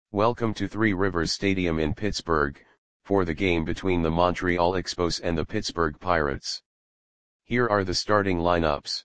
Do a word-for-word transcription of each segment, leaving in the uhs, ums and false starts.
Welcome to Three Rivers Stadium in Pittsburgh, for the game between the Montreal Expos and the Pittsburgh Pirates. Here are the starting lineups.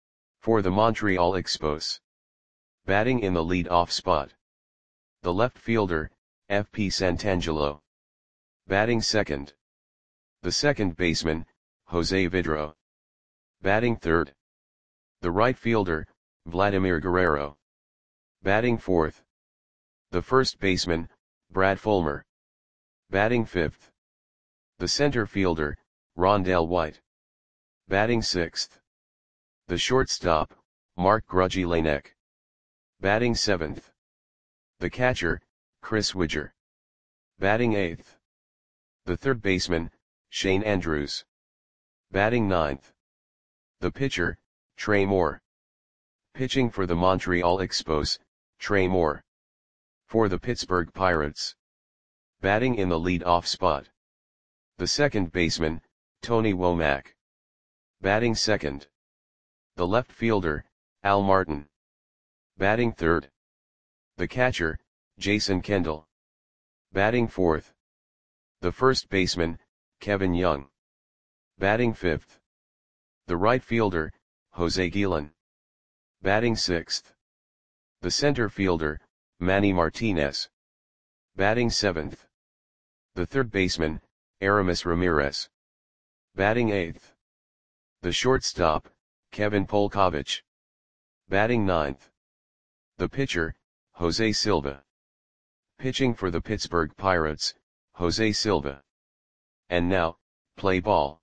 For the Montreal Expos. Batting in the lead-off spot. The left fielder, F P Santangelo. Batting second. The second baseman, Jose Vidro. Batting third. The right fielder, Vladimir Guerrero. Batting fourth. The first baseman, Brad Fulmer. Batting fifth. The center fielder, Rondell White. Batting sixth. The shortstop, Mark Grudzielanek. Batting seventh. The catcher, Chris Widger. Batting eighth. The third baseman, Shane Andrews. Batting ninth. The pitcher, Trey Moore. Pitching for the Montreal Expos, Trey Moore. For the Pittsburgh Pirates. Batting in the lead-off spot. The second baseman, Tony Womack. Batting second. The left fielder, Al Martin. Batting third. The catcher, Jason Kendall. Batting fourth. The first baseman, Kevin Young. Batting fifth. The right fielder, Jose Guillen. Batting sixth. The center fielder, Manny Martinez. Batting seventh. The third baseman, Aramis Ramirez. Batting eighth. The shortstop, Kevin Polkovich. Batting ninth. The pitcher, Jose Silva. Pitching for the Pittsburgh Pirates, Jose Silva. And now, play ball.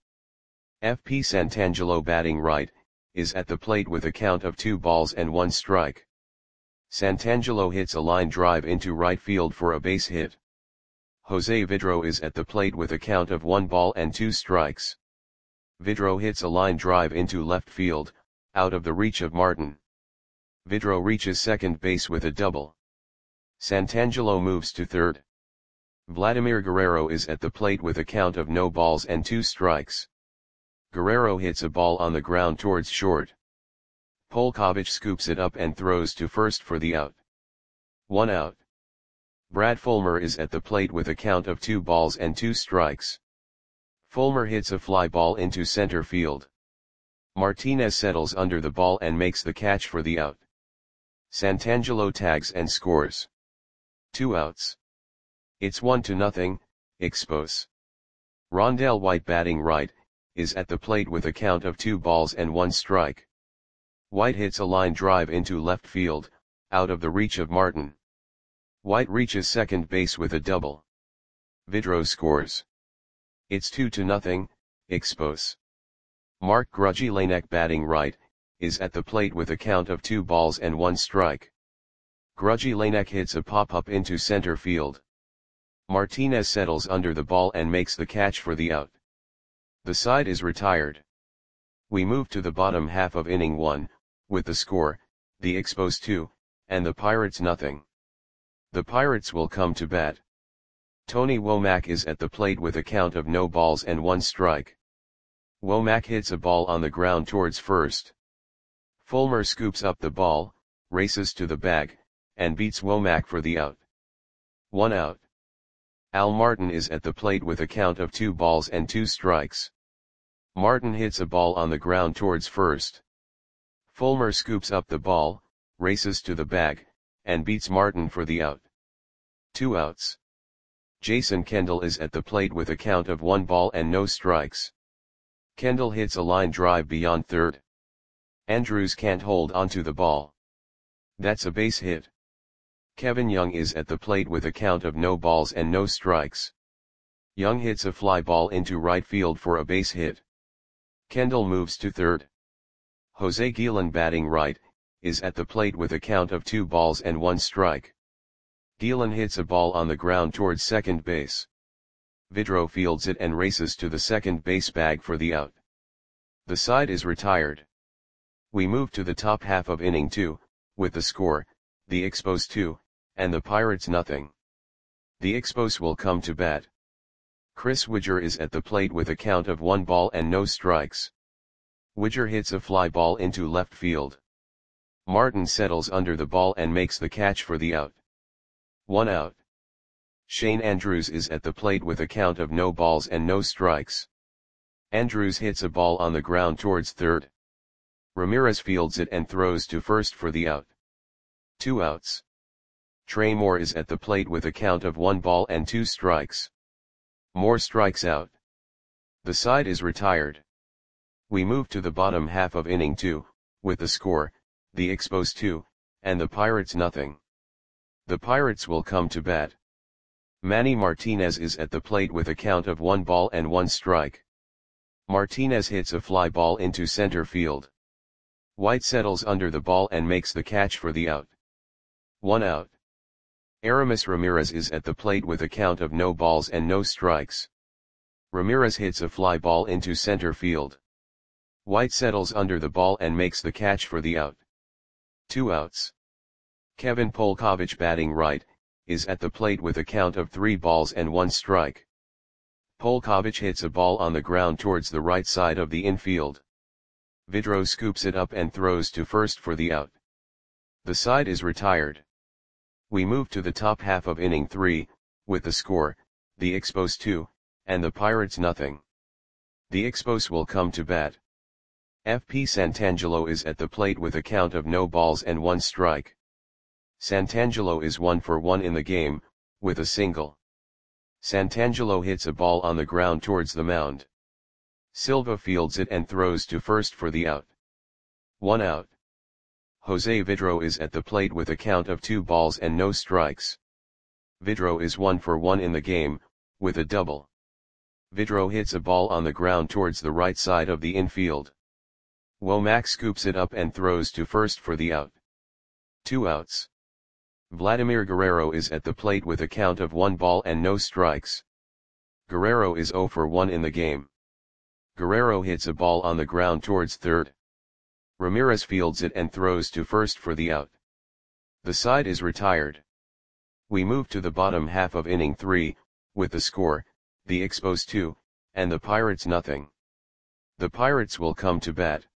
F P Santangelo batting right, is at the plate with a count of two balls and one strike. Santangelo hits a line drive into right field for a base hit. Jose Vidro is at the plate with a count of one ball and two strikes. Vidro hits a line drive into left field, out of the reach of Martin. Vidro reaches second base with a double. Santangelo moves to third. Vladimir Guerrero is at the plate with a count of no balls and two strikes. Guerrero hits a ball on the ground towards short. Polkovich scoops it up and throws to first for the out. One out. Brad Fulmer is at the plate with a count of two balls and two strikes. Fulmer hits a fly ball into center field. Martinez settles under the ball and makes the catch for the out. Santangelo tags and scores. Two outs. It's one to nothing, Expos. Rondell White batting right, is at the plate with a count of two balls and one strike. White hits a line drive into left field, out of the reach of Martin. White reaches second base with a double. Vidro scores. It's two to nothing, Expos. Mark Grudzielanek batting right, is at the plate with a count of two balls and one strike. Grudzielanek hits a pop-up into center field. Martinez settles under the ball and makes the catch for the out. The side is retired. We move to the bottom half of inning one, with the score, the Expos two, and the Pirates nothing. The Pirates will come to bat. Tony Womack is at the plate with a count of no balls and one strike. Womack hits a ball on the ground towards first. Fulmer scoops up the ball, races to the bag, and beats Womack for the out. One out. Al Martin is at the plate with a count of two balls and two strikes. Martin hits a ball on the ground towards first. Fulmer scoops up the ball, races to the bag, and beats Martin for the out. Two outs. Jason Kendall is at the plate with a count of one ball and no strikes. Kendall hits a line drive beyond third. Andrews can't hold onto the ball. That's a base hit. Kevin Young is at the plate with a count of no balls and no strikes. Young hits a fly ball into right field for a base hit. Kendall moves to third. Jose Guillen batting right, is at the plate with a count of two balls and one strike. Guillen hits a ball on the ground towards second base. Vidro fields it and races to the second base bag for the out. The side is retired. We move to the top half of inning two, with the score, the Expos two, and the Pirates nothing. The Expos will come to bat. Chris Widger is at the plate with a count of one ball and no strikes. Widger hits a fly ball into left field. Martin settles under the ball and makes the catch for the out. One out. Shane Andrews is at the plate with a count of no balls and no strikes. Andrews hits a ball on the ground towards third. Ramirez fields it and throws to first for the out. Two outs. Trey Moore is at the plate with a count of one ball and two strikes. Moore strikes out. The side is retired. We move to the bottom half of inning two, with the score, the Expos two, and the Pirates nothing. The Pirates will come to bat. Manny Martinez is at the plate with a count of one ball and one strike. Martinez hits a fly ball into center field. White settles under the ball and makes the catch for the out. One out. Aramis Ramirez is at the plate with a count of no balls and no strikes. Ramirez hits a fly ball into center field. White settles under the ball and makes the catch for the out. Two outs. Kevin Polkovich, batting right, is at the plate with a count of three balls and one strike. Polkovich hits a ball on the ground towards the right side of the infield. Vidro scoops it up and throws to first for the out. The side is retired. We move to the top half of inning three, with the score, the Expos two, and the Pirates nothing. The Expos will come to bat. F P Santangelo is at the plate with a count of no balls and one strike. Santangelo is one for one in the game, with a single. Santangelo hits a ball on the ground towards the mound. Silva fields it and throws to first for the out. One out. Jose Vidro is at the plate with a count of two balls and no strikes. Vidro is one for one in the game, with a double. Vidro hits a ball on the ground towards the right side of the infield. Womack scoops it up and throws to first for the out. Two outs. Vladimir Guerrero is at the plate with a count of one ball and no strikes. Guerrero is zero for one in the game. Guerrero hits a ball on the ground towards third. Ramirez fields it and throws to first for the out. The side is retired. We move to the bottom half of inning three, with the score, the Expos two, and the Pirates nothing. The Pirates will come to bat.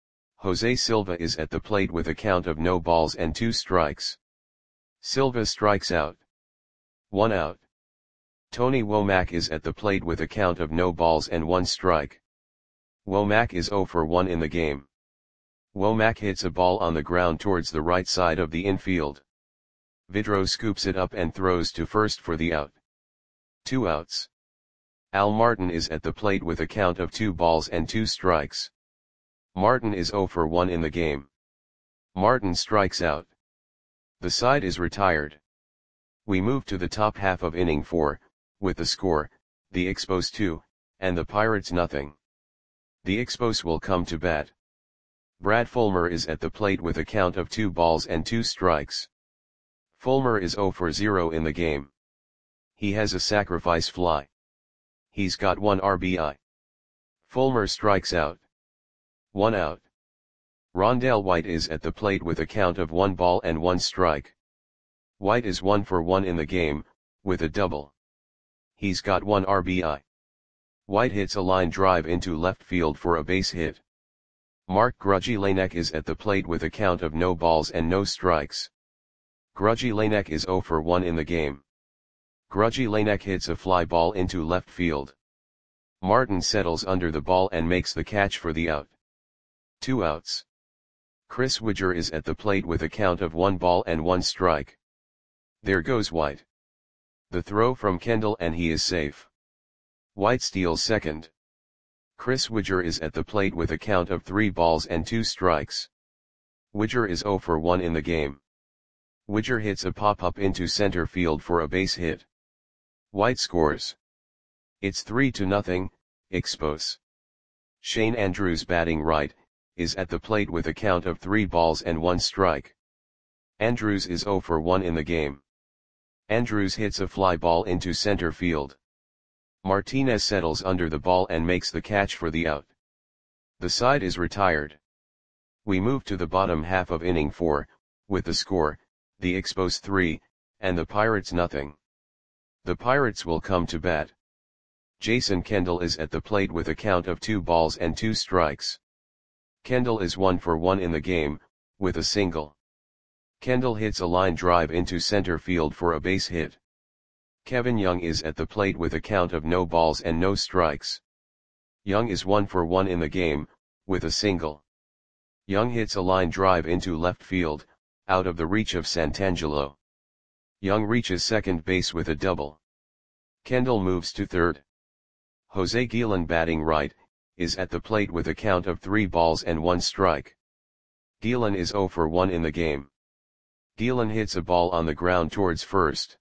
Jose Silva is at the plate with a count of no balls and two strikes. Silva strikes out. One out. Tony Womack is at the plate with a count of no balls and one strike. Womack is zero for one in the game. Womack hits a ball on the ground towards the right side of the infield. Vidro scoops it up and throws to first for the out. Two outs. Al Martin is at the plate with a count of two balls and two strikes. Martin is zero for one in the game. Martin strikes out. The side is retired. We move to the top half of inning four, with the score, the Expos two, and the Pirates nothing. The Expos will come to bat. Brad Fulmer is at the plate with a count of two balls and two strikes. Fulmer is zero for zero in the game. He has a sacrifice fly. He's got one R B I. Fulmer strikes out. One out. Rondell White is at the plate with a count of one ball and one strike. White is one for one in the game, with a double. He's got one R B I. White hits a line drive into left field for a base hit. Mark Grudzielanek is at the plate with a count of no balls and no strikes. Grudzielanek is zero for one in the game. Grudzielanek hits a fly ball into left field. Martin settles under the ball and makes the catch for the out. Two outs. Chris Widger is at the plate with a count of one ball and one strike. There goes White. The throw from Kendall and he is safe. White steals second. Chris Widger is at the plate with a count of three balls and two strikes. Widger is zero for one in the game. Widger hits a pop-up into center field for a base hit. White scores. It's three to nothing, Expos. Shane Andrews, batting right, is at the plate with a count of three balls and one strike. Andrews is zero for one in the game. Andrews hits a fly ball into center field. Martinez settles under the ball and makes the catch for the out. The side is retired. We move to the bottom half of inning four, with the score, the Expos three, and the Pirates nothing. The Pirates will come to bat. Jason Kendall is at the plate with a count of two balls and two strikes. Kendall is one for one in the game, with a single. Kendall hits a line drive into center field for a base hit. Kevin Young is at the plate with a count of no balls and no strikes. Young is one for one in the game, with a single. Young hits a line drive into left field, out of the reach of Santangelo. Young reaches second base with a double. Kendall moves to third. Jose Guillen, batting right, is at the plate with a count of three balls and one strike. Guillen is zero for one in the game. Guillen hits a ball on the ground towards first.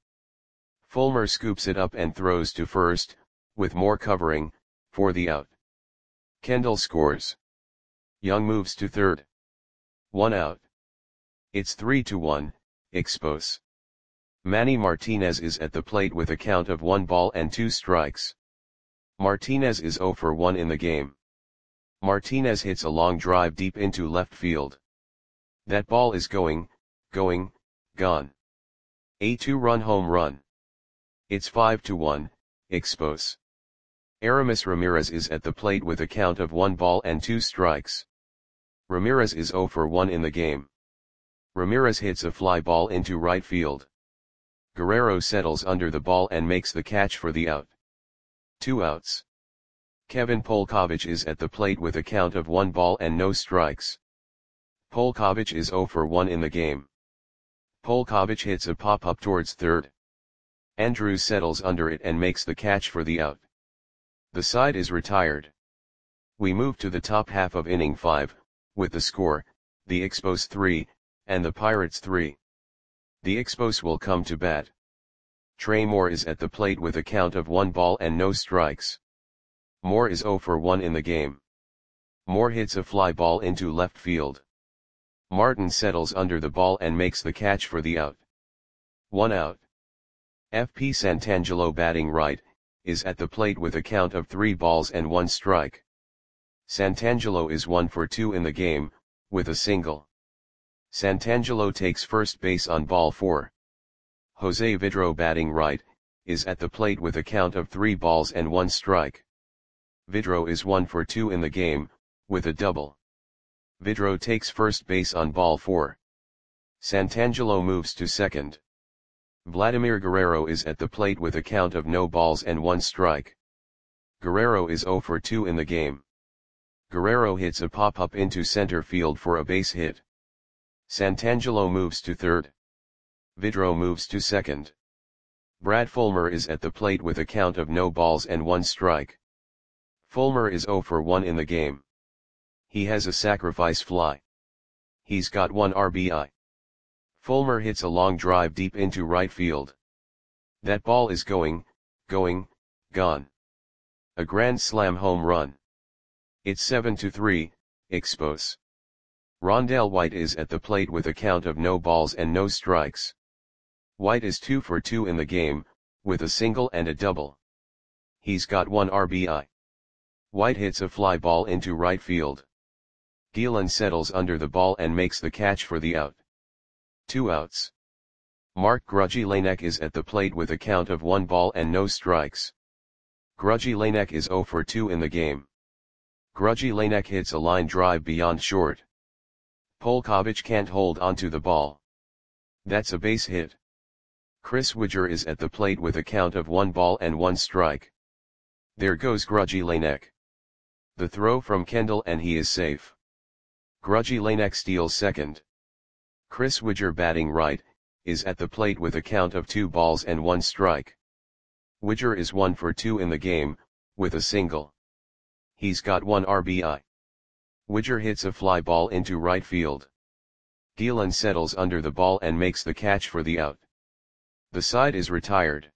Fulmer scoops it up and throws to first, with more covering, for the out. Kendall scores. Young moves to third. One out. It's three to one, Expos. Manny Martinez is at the plate with a count of one ball and two strikes. Martinez is zero for one in the game. Martinez hits a long drive deep into left field. That ball is going, going, gone. A two-run home run. It's five to one, Expos. Aramis Ramirez is at the plate with a count of one ball and two strikes. Ramirez is zero for one in the game. Ramirez hits a fly ball into right field. Guerrero settles under the ball and makes the catch for the out. Two outs. Kevin Polkovich is at the plate with a count of one ball and no strikes. Polkovich is zero for one in the game. Polkovich hits a pop-up towards third. Andrews settles under it and makes the catch for the out. The side is retired. We move to the top half of inning five, with the score, the Expos three, and the Pirates three. The Expos will come to bat. Trey Moore is at the plate with a count of one ball and no strikes. Moore is zero for one in the game. Moore hits a fly ball into left field. Martin settles under the ball and makes the catch for the out. One out. F P Santangelo, batting right, is at the plate with a count of three balls and one strike. Santangelo is one for two in the game, with a single. Santangelo takes first base on ball four. Jose Vidro, batting right, is at the plate with a count of three balls and one strike. Vidro is one for two in the game, with a double. Vidro takes first base on ball four. Santangelo moves to second. Vladimir Guerrero is at the plate with a count of no balls and one strike. Guerrero is zero for two in the game. Guerrero hits a pop-up into center field for a base hit. Santangelo moves to third. Vidro moves to second. Brad Fulmer is at the plate with a count of no balls and one strike. Fulmer is zero for one in the game. He has a sacrifice fly. He's got one R B I. Fulmer hits a long drive deep into right field. That ball is going, going, gone. A grand slam home run. It's seven to three, Expos. Rondell White is at the plate with a count of no balls and no strikes. White is two for two in the game, with a single and a double. He's got one R B I. White hits a fly ball into right field. Guillen settles under the ball and makes the catch for the out. Two outs. Mark Grudzielanek is at the plate with a count of one ball and no strikes. Grudzielanek is zero for two in the game. Grudzielanek hits a line drive beyond short. Polkovich can't hold onto the ball. That's a base hit. Chris Widger is at the plate with a count of one ball and one strike. There goes Grudzielanek. The throw from Kendall and he is safe. Grudzielanek steals second. Chris Widger, batting right, is at the plate with a count of two balls and one strike. Widger is one for two in the game, with a single. He's got one R B I. Widger hits a fly ball into right field. Guillen settles under the ball and makes the catch for the out. The side is retired.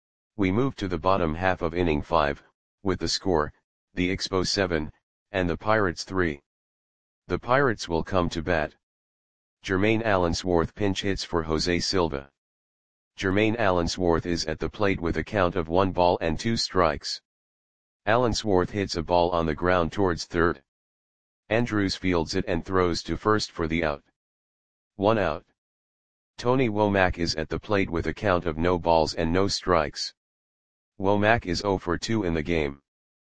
We move to the bottom half of inning five, with the score, the Expos seven, and the Pirates three. The Pirates will come to bat. Jermaine Allensworth pinch hits for Jose Silva. Jermaine Allensworth is at the plate with a count of one ball and two strikes. Allensworth hits a ball on the ground towards third. Andrews fields it and throws to first for the out. One out. Tony Womack is at the plate with a count of no balls and no strikes. Womack is zero for two in the game.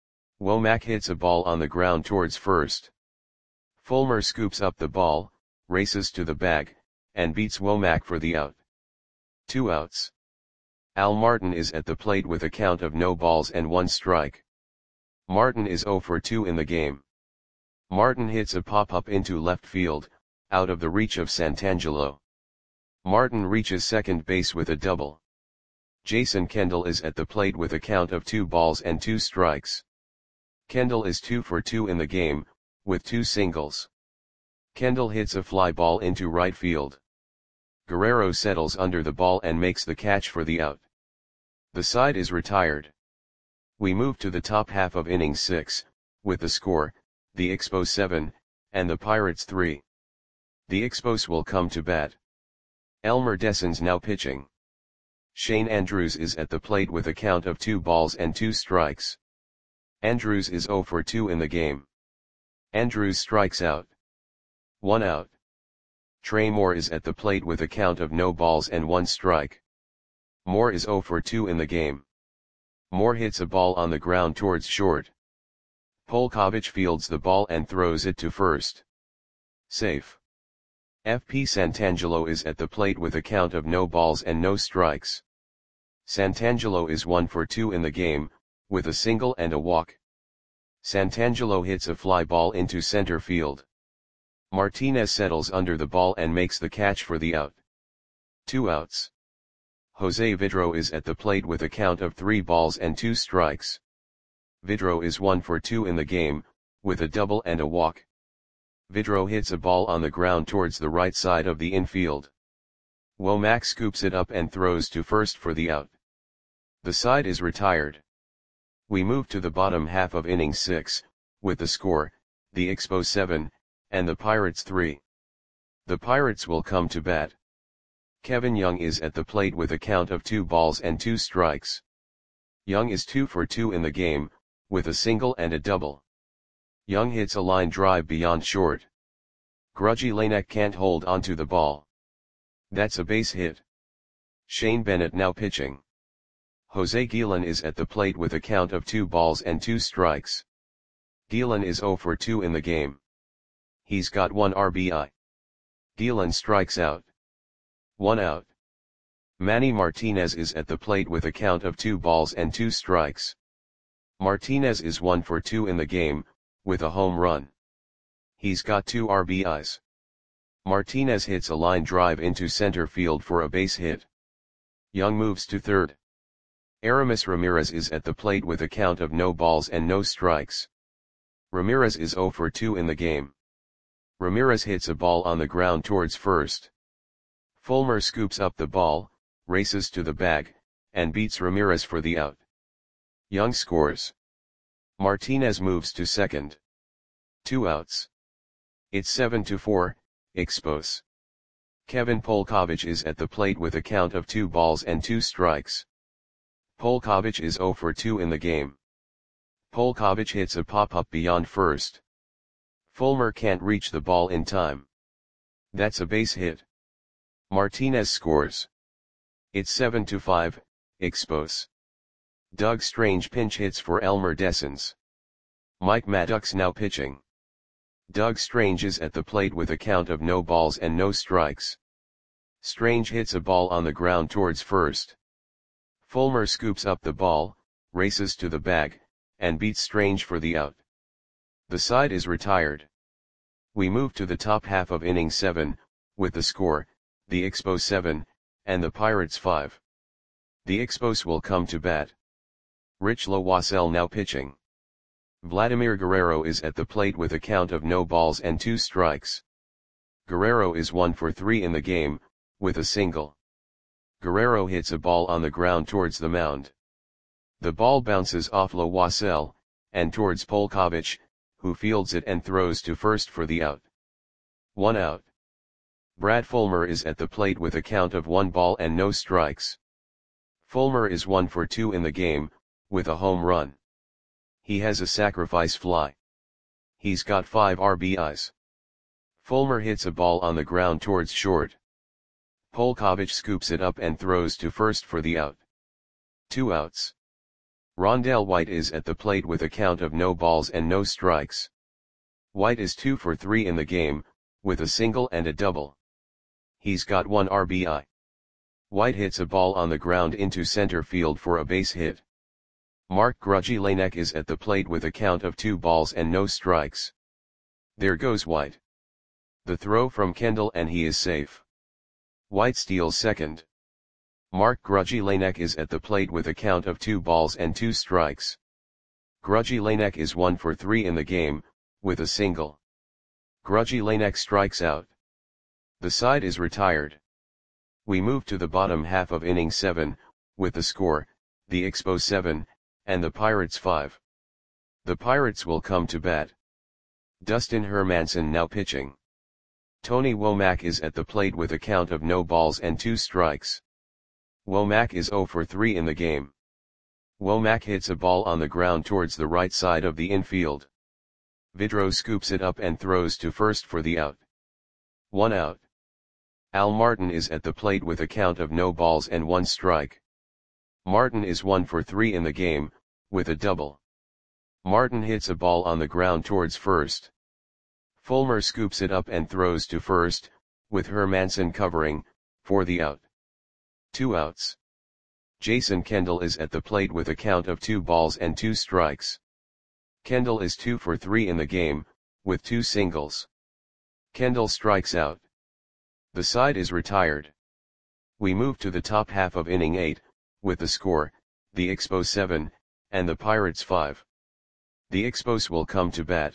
Womack hits a ball on the ground towards first. Fulmer scoops up the ball, races to the bag, and beats Womack for the out. Two outs. Al Martin is at the plate with a count of no balls and one strike. Martin is oh for two in the game. Martin hits a pop-up into left field, out of the reach of Santangelo. Martin reaches second base with a double. Jason Kendall is at the plate with a count of two balls and two strikes. Kendall is two for two in the game, with two singles. Kendall hits a fly ball into right field. Guerrero settles under the ball and makes the catch for the out. The side is retired. We move to the top half of inning six, with the score, the Expos seven, and the Pirates three. The Expos will come to bat. Elmer Dessens now pitching. Shane Andrews is at the plate with a count of two balls and two strikes. Andrews is oh for two in the game. Andrews strikes out. One out. Trey Moore is at the plate with a count of no balls and one strike. Moore is oh for two in the game. Moore hits a ball on the ground towards short. Polkovich fields the ball and throws it to first. Safe. F P Santangelo is at the plate with a count of no balls and no strikes. Santangelo is one for two in the game, with a single and a walk. Santangelo hits a fly ball into center field. Martinez settles under the ball and makes the catch for the out. Two outs. Jose Vidro is at the plate with a count of three balls and two strikes. Vidro is one for two in the game, with a double and a walk. Vidro hits a ball on the ground towards the right side of the infield. Womack scoops it up and throws to first for the out. The side is retired. We move to the bottom half of inning six, with the score, the Expos seven, and the Pirates three. The Pirates will come to bat. Kevin Young is at the plate with a count of two balls and two strikes. Young is two for two in the game, with a single and a double. Young hits a line drive beyond short. Grudgy Lanek can't hold onto the ball. That's a base hit. Shane Bennett now pitching. Jose Guillen is at the plate with a count of two balls and two strikes. Guillen is oh for two in the game. He's got one R B I. Guillen strikes out. One out. Manny Martinez is at the plate with a count of two balls and two strikes. Martinez is one for two in the game, with a home run. He's got two R B Is. Martinez hits a line drive into center field for a base hit. Young moves to third. Aramis Ramirez is at the plate with a count of no balls and no strikes. Ramirez is oh for two in the game. Ramirez hits a ball on the ground towards first. Fulmer scoops up the ball, races to the bag, and beats Ramirez for the out. Young scores. Martinez moves to second. Two outs. It's seven to four, Expos. Kevin Polkovich is at the plate with a count of two balls and two strikes. Polkovich is oh for two in the game. Polkovich hits a pop-up beyond first. Fulmer can't reach the ball in time. That's a base hit. Martinez scores. It's seven to five, Expos. Doug Strange pinch hits for Elmer Dessens. Mike Maddox now pitching. Doug Strange is at the plate with a count of no balls and no strikes. Strange hits a ball on the ground towards first. Fulmer scoops up the ball, races to the bag, and beats Strange for the out. The side is retired. We move to the top half of inning seven, with the score, the Expos seven, and the Pirates five. The Expos will come to bat. Rich Loisel now pitching. Vladimir Guerrero is at the plate with a count of no balls and two strikes. Guerrero is one for three in the game, with a single. Guerrero hits a ball on the ground towards the mound. The ball bounces off Loisel, and towards Polkovich, who fields it and throws to first for the out. One out. Brad Fulmer is at the plate with a count of one ball and no strikes. Fulmer is one for two in the game, with a home run. He has a sacrifice fly. He's got five R B Is. Fulmer hits a ball on the ground towards short. Polkovich scoops it up and throws to first for the out. Two outs. Rondell White is at the plate with a count of no balls and no strikes. White is two for three in the game, with a single and a double. He's got one R B I. White hits a ball on the ground into center field for a base hit. Mark Grudzielanek is at the plate with a count of two balls and no strikes. There goes White. The throw from Kendall and he is safe. White steals second. Mark Grudzielanek is at the plate with a count of two balls and two strikes. Grudzielanek is one for three in the game, with a single. Grudzielanek strikes out. The side is retired. We move to the bottom half of inning seven, with the score, the Expos seven, and the Pirates five. The Pirates will come to bat. Dustin Hermanson now pitching. Tony Womack is at the plate with a count of no balls and two strikes. Womack is zero for three in the game. Womack hits a ball on the ground towards the right side of the infield. Vidro scoops it up and throws to first for the out. One out. Al Martin is at the plate with a count of no balls and one strike. Martin is one for three in the game, with a double. Martin hits a ball on the ground towards first. Fulmer scoops it up and throws to first, with Hermanson covering, for the out. Two outs. Jason Kendall is at the plate with a count of two balls and two strikes. Kendall is two for three in the game, with two singles. Kendall strikes out. The side is retired. We move to the top half of inning eight, with the score, the Expos seven, and the Pirates five. The Expos will come to bat.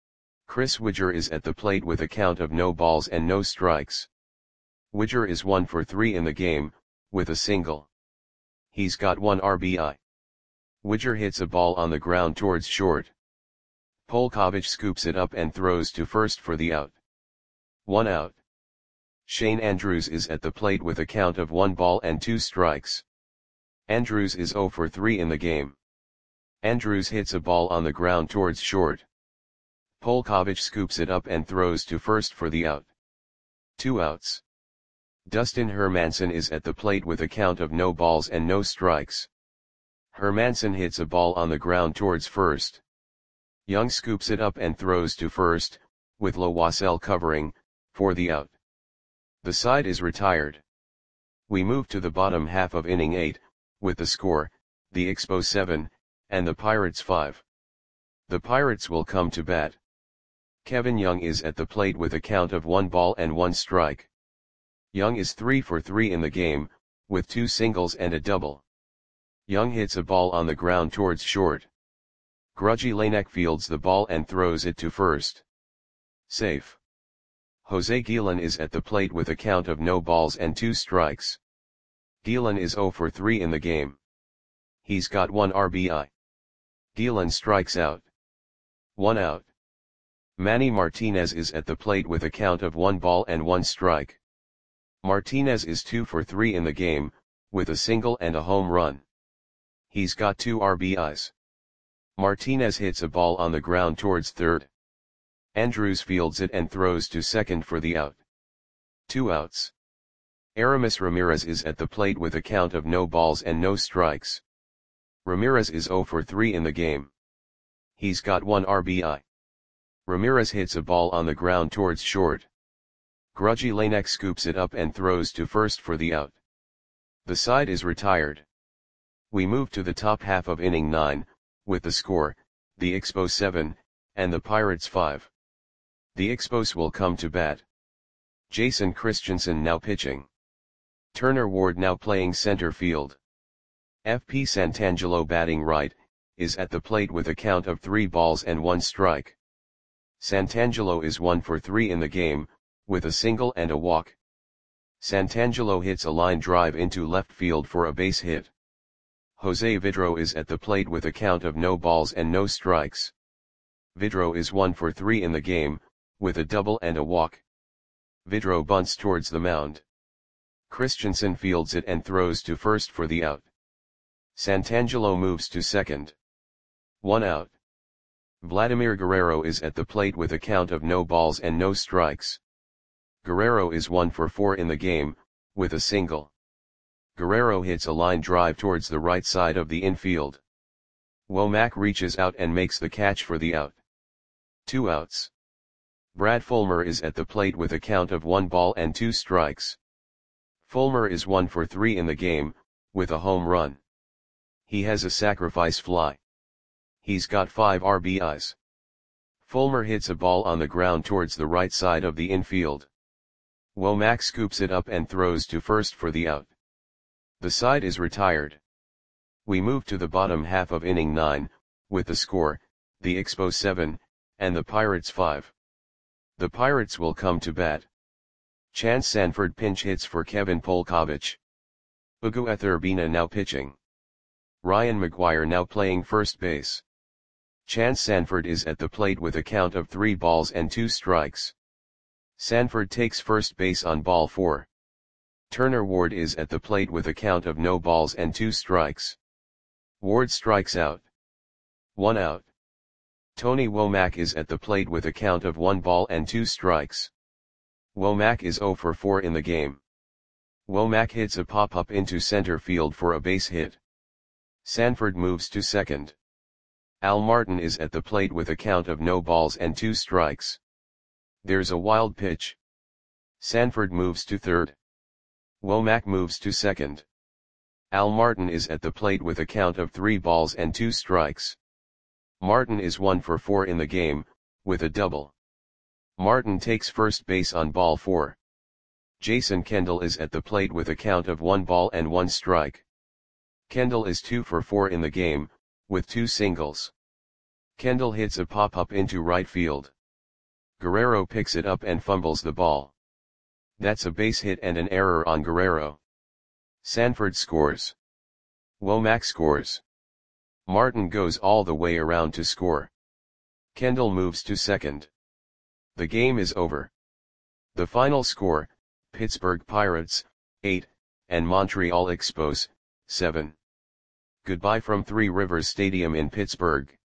Chris Widger is at the plate with a count of no balls and no strikes. Widger is one for three in the game, with a single. He's got one R B I. Widger hits a ball on the ground towards short. Polkovich scoops it up and throws to first for the out. One out. Shane Andrews is at the plate with a count of one ball and two strikes. Andrews is zero for three in the game. Andrews hits a ball on the ground towards short. Polkovich scoops it up and throws to first for the out. Two outs. Dustin Hermanson is at the plate with a count of no balls and no strikes. Hermanson hits a ball on the ground towards first. Young scoops it up and throws to first, with Loisel covering, for the out. The side is retired. We move to the bottom half of inning eight, with the score, the Expos seven, and the Pirates five. The Pirates will come to bat. Kevin Young is at the plate with a count of one ball and one strike. Young is three for three in the game, with two singles and a double. Young hits a ball on the ground towards short. Grudzielanek fields the ball and throws it to first. Safe. Jose Guillen is at the plate with a count of no balls and two strikes. Guillen is zero for three in the game. He's got one R B I. Guillen strikes out. One out. Manny Martinez is at the plate with a count of one ball and one strike. Martinez is two for three in the game, with a single and a home run. He's got two R B Is. Martinez hits a ball on the ground towards third. Andrews fields it and throws to second for the out. Two outs. Aramis Ramirez is at the plate with a count of no balls and no strikes. Ramirez is zero for three in the game. He's got one R B I. Ramirez hits a ball on the ground towards short. Grudzielanek scoops it up and throws to first for the out. The side is retired. We move to the top half of inning nine, with the score, the Expos seven, and the Pirates five. The Expos will come to bat. Jason Christensen now pitching. Turner Ward now playing center field. F P Santangelo batting right, is at the plate with a count of three balls and one strike. Santangelo is one for three in the game, with a single and a walk. Santangelo hits a line drive into left field for a base hit. Jose Vidro is at the plate with a count of no balls and no strikes. Vidro is one for three in the game, with a double and a walk. Vidro bunts towards the mound. Christensen fields it and throws to first for the out. Santangelo moves to second. One out. Vladimir Guerrero is at the plate with a count of no balls and no strikes. Guerrero is one for four in the game, with a single. Guerrero hits a line drive towards the right side of the infield. Womack reaches out and makes the catch for the out. Two outs. Brad Fulmer is at the plate with a count of one ball and two strikes. Fulmer is one for three in the game, with a home run. He has a sacrifice fly. He's got five R B Is. Fulmer hits a ball on the ground towards the right side of the infield. Womack scoops it up and throws to first for the out. The side is retired. We move to the bottom half of inning nine, with the score, the Expos seven, and the Pirates five. The Pirates will come to bat. Chance Sanford pinch hits for Kevin Polkovich. Ugo Etherbina now pitching. Ryan McGuire now playing first base. Chance Sanford is at the plate with a count of three balls and two strikes. Sanford takes first base on ball four. Turner Ward is at the plate with a count of no balls and two strikes. Ward strikes out. One out. Tony Womack is at the plate with a count of one ball and two strikes. Womack is zero for four in the game. Womack hits a pop-up into center field for a base hit. Sanford moves to second. Al Martin is at the plate with a count of no balls and two strikes. There's a wild pitch. Sanford moves to third. Womack moves to second. Al Martin is at the plate with a count of three balls and two strikes. Martin is one for four in the game, with a double. Martin takes first base on ball four. Jason Kendall is at the plate with a count of one ball and one strike. Kendall is two for four in the game, with two singles. Kendall hits a pop-up into right field. Guerrero picks it up and fumbles the ball. That's a base hit and an error on Guerrero. Sanford scores. Womack scores. Martin goes all the way around to score. Kendall moves to second. The game is over. The final score, Pittsburgh Pirates, eight, and Montreal Expos, seven. Goodbye from Three Rivers Stadium in Pittsburgh.